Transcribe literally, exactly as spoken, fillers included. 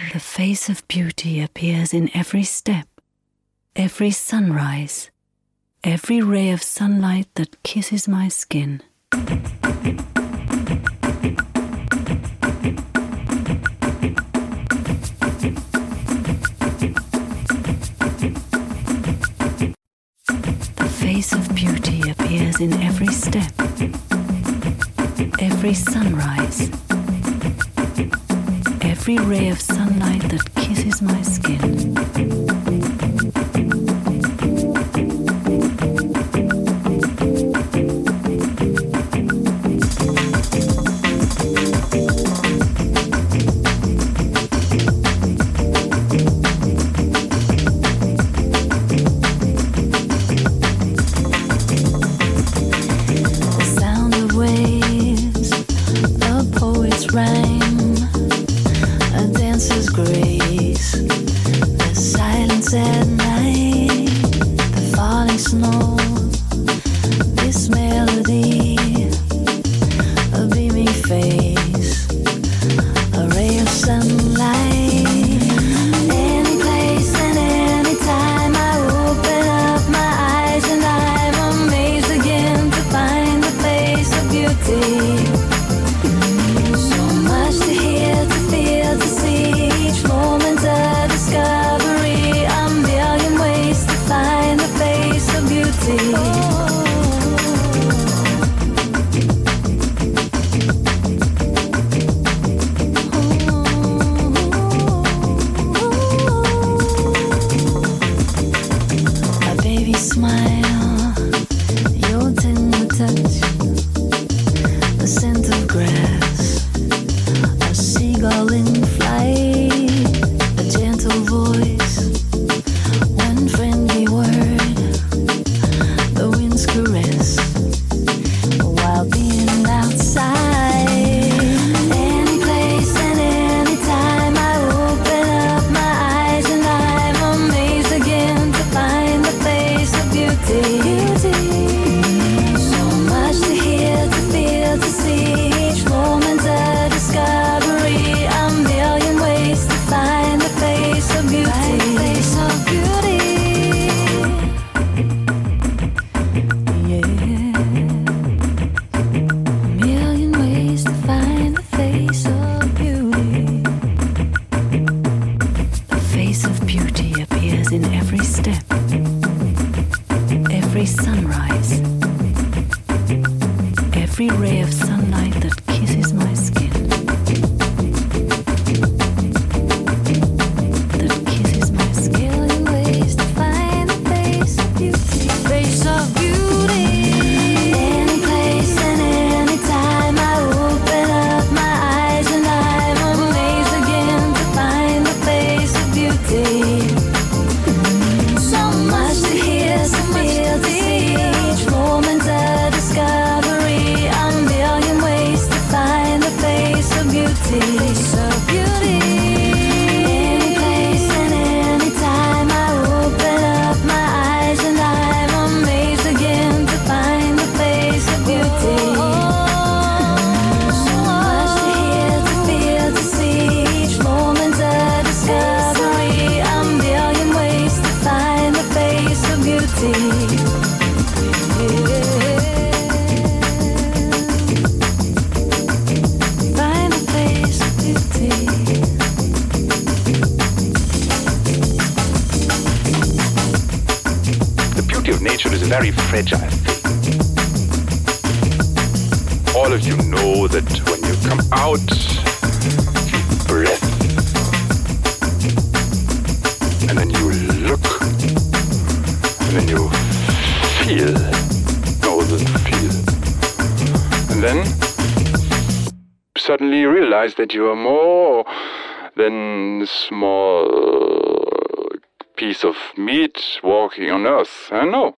The face of beauty appears in every step, every sunrise, every ray of sunlight that kisses my skin. The face of beauty appears in every step, every sunrise, every ray of sunlight that kisses my skin. Very fragile thing. All of you know that when you come out, you breath, and then you look, and then you feel, know the feel, and then suddenly you realize that you are more than a small piece of meat walking on earth. I know.